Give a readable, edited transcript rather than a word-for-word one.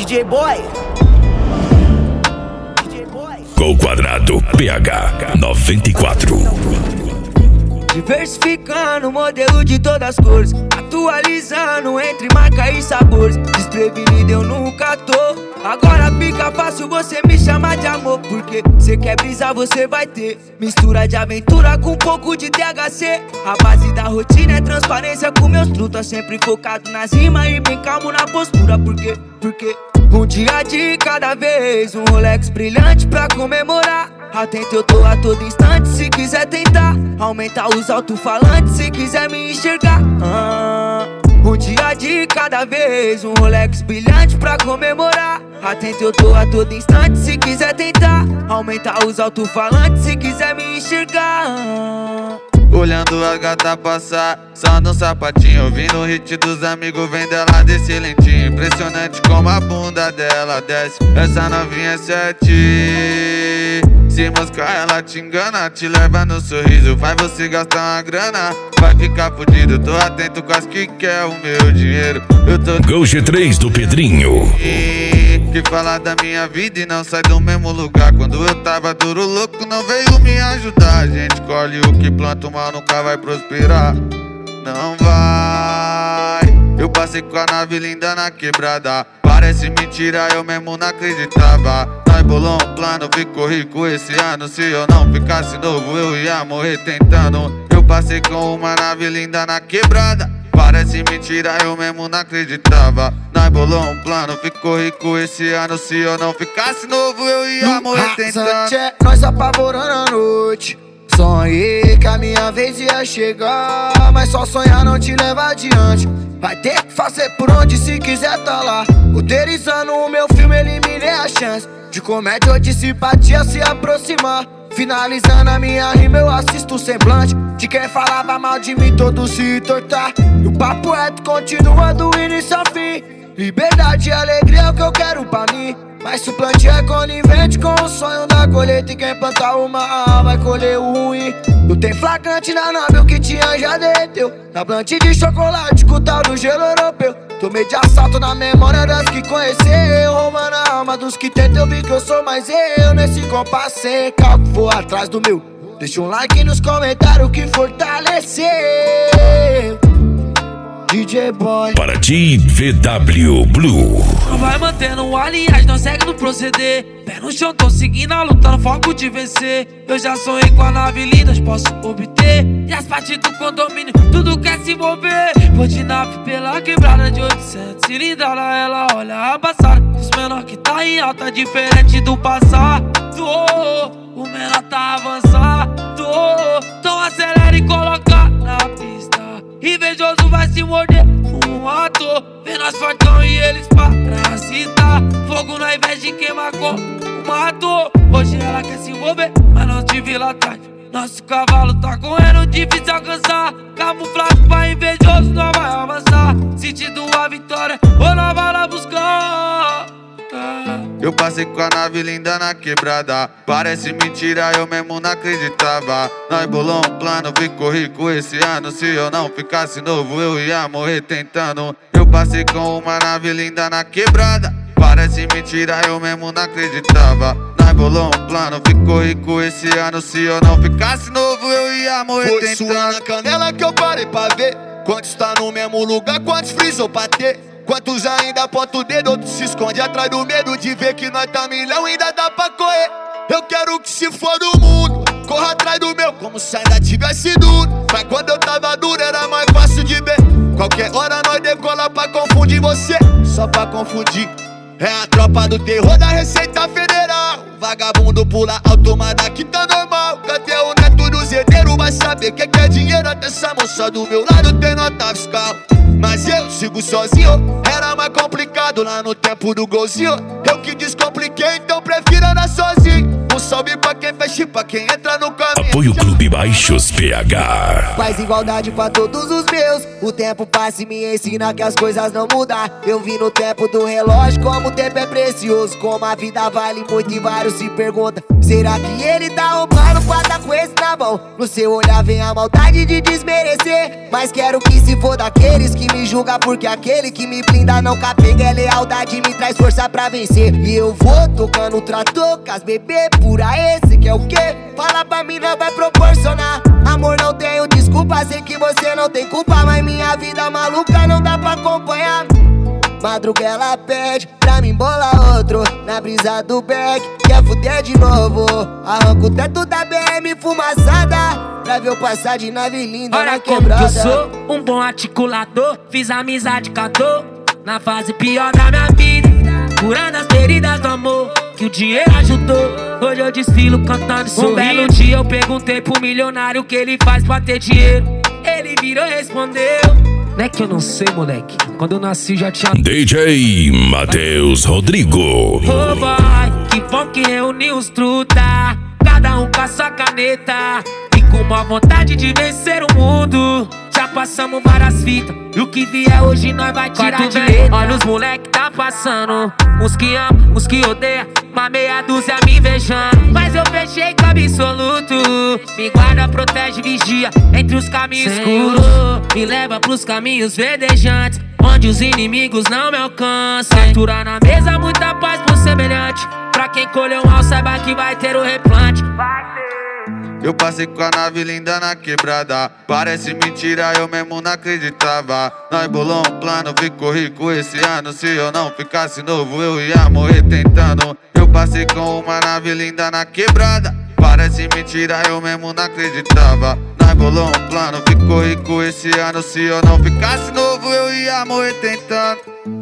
DJ Boy. Gol Quadrado PH 94. Diversificando o modelo de todas as cores, atualizando entre marca e sabores. Desprevenido eu nunca tô. Agora fica fácil você me chamar de amor, porque cê quer brisar, você vai ter mistura de aventura com um pouco de THC. A base da rotina é transparência com meus trutas, sempre focado nas rimas e bem calmo na postura. Porque um dia de cada vez, um Rolex brilhante pra comemorar. Atento eu tô a todo instante, se quiser tentar aumentar os alto-falantes, se quiser me enxergar. Um dia de cada vez, um Rolex brilhante pra comemorar. Atento eu tô a todo instante, se quiser tentar aumentar os alto-falantes, se quiser me enxergar. Olhando a gata passar, só no sapatinho, ouvindo o hit dos amigos, vem dela desse lentinho. Impressionante como a bunda dela desce, essa novinha é 7. Se moscar ela te engana, te leva no sorriso, faz você gastar uma grana, vai ficar fudido. Tô atento com as que quer o meu dinheiro. Eu tô Gol G3 do Pedrinho. Que fala da minha vida e não sai do mesmo lugar. Quando eu tava duro, louco, não veio me ajudar. A gente colhe o que planta, o mal nunca vai prosperar. Não vai. Eu passei com a nave linda na quebrada, parece mentira, eu mesmo não acreditava. Nós bolou um plano, ficou rico esse ano. Se eu não ficasse novo, eu ia morrer tentando. Eu passei com uma nave linda na quebrada, parece mentira, eu mesmo não acreditava. Nós bolou um plano, ficou rico esse ano. Se eu não ficasse novo, eu ia morrer tentando. Nós apavorando a noite, sonhei que a minha vez ia chegar, mas só sonhar não te leva adiante. Vai ter que fazer por onde se quiser tá lá. Roteirizando o meu filme, eliminei a chance de comédia ou de simpatia se aproximar. Finalizando a minha rima, eu assisto o semblante de quem falava mal de mim, todo se tortar. E o papo reto continua do início ao fim. Liberdade e alegria é o que eu quero pra mim, mas se o plantio é conivente com o sonho da colheita, e quem plantar o mal vai colher o ruim. Lutei flagrante na nave, o que tinha já derreteu. Na plantio de chocolate com o tal do gelo europeu. Tomei de assalto na memória das que conheceu, roubando a alma dos que tentam. Eu vi que eu sou mais eu nesse compasso sem cálculo, vou atrás do meu. Deixa um like nos comentários que fortaleceu. DJ Boy. Para ti, VW Blue. Não vai mantendo o aliás, não segue no proceder. Pé no chão, tô seguindo a luta no foco de vencer. Eu já sonhei com a nave linda, posso obter. E as partes do condomínio, tudo quer se mover. Vou de nave pela quebrada de 800 cilindrada, ela olha a passada. Os menor que tá em alta, diferente do passado. O menor tá avançado. Então acelera e coloca na pista. Invejoso vai se morder um ator, vê nós fortão e eles parasitar. Fogo na invés de queimar como matou. Hoje ela quer se envolver, mas não te vi lá atrás. Nosso cavalo tá correndo, difícil alcançar. Camuflado pra invejoso, não vai avançar. Sentindo a vitória, ou não vai lá buscar. Eu passei com a nave linda na quebrada, parece mentira, eu mesmo não acreditava. Nós bolou um plano, ficou rico esse ano. Se eu não ficasse novo, eu ia morrer tentando. Eu passei com uma nave linda na quebrada, parece mentira, eu mesmo não acreditava. Nós bolou um plano, ficou rico esse ano. Se eu não ficasse novo, eu ia morrer foi tentando. Foi na canela que eu parei pra ver quantos tá no mesmo lugar, quantos frisou pra ter. Quantos ainda aponta o dedo, outros se esconde atrás do medo de ver que nós tá milhão, ainda dá pra correr. Eu quero que se for do mundo, corra atrás do meu, como se ainda tivesse duro. Mas quando eu tava duro era mais fácil de ver. Qualquer hora nós decola pra confundir você, só pra confundir. É a tropa do terror da Receita Federal. Vagabundo pula alto, mas daqui tá normal. Cadê o neto do zedeiro? Vai saber que é dinheiro. Até essa moça do meu lado tem nota fiscal. Mas eu sigo sozinho, era mais complicado lá no tempo do golzinho. Eu que descompliquei, então prefiro andar sozinho. Um salve pra quem fecha e pra quem entra no caminho. Apoio Clube Baixos PH. Paz e igualdade pra todos os meus. O tempo passa e me ensina que as coisas não mudam. Eu vi no tempo do relógio como o tempo é precioso, como a vida vale muito e vários se perguntam Será que ele tá roubando pra tá com esse na mão? No seu olhar vem a maldade de desmerecer, mas quero que se for daqueles que me julga, porque aquele que me blinda não capega é lealdade, me traz força pra vencer. E eu vou tocando o trator com as bebê pura, esse que é o quê? Fala pra mim, não vai proporcionar. Amor, não tenho desculpa, sei que você não tem culpa, mas minha vida maluca não dá pra acompanhar. Madruga ela pede pra mim bolar outro na brisa do back, quer fuder de novo. Arranco o teto da BM fumaçada pra ver eu passar de nave linda na quebrada. Olha como que eu sou, um bom articulador. Fiz amizade com a dor na fase pior da minha vida, curando as feridas do amor que o dinheiro ajudou. Hoje eu desfilo cantando e sorrindo. Um belo dia eu perguntei pro milionário o que ele faz pra ter dinheiro. Ele virou e respondeu: não é que eu não sei, moleque, quando eu nasci já tinha DJ Matheus Rodrigo. Oh boy, que bom que reuniu os truta, cada um com a sua caneta e com uma vontade de vencer o mundo. Já passamos várias fitas e o que vier hoje nós vai tirar de letra. Olha os moleque tá passando, uns que amam, uns que odeiam, uma meia dúzia me invejando, mas eu fechei com absoluto. Me guarda, protege, vigia entre os caminhos escuros, me leva pros caminhos verdejantes, onde os inimigos não me alcançam. Fartura na mesa, muita paz pro semelhante, pra quem colheu um mal saiba que vai ter o replante. Eu passei com a nave linda na quebrada, parece mentira, eu mesmo não acreditava. Nós bolou um plano, ficou rico esse ano. Se eu não ficasse novo, eu ia morrer tentando. Eu passei com uma nave linda na quebrada, parece mentira, eu mesmo não acreditava. Nós bolou um plano, ficou rico esse ano. Se eu não ficasse novo, eu ia morrer tentando.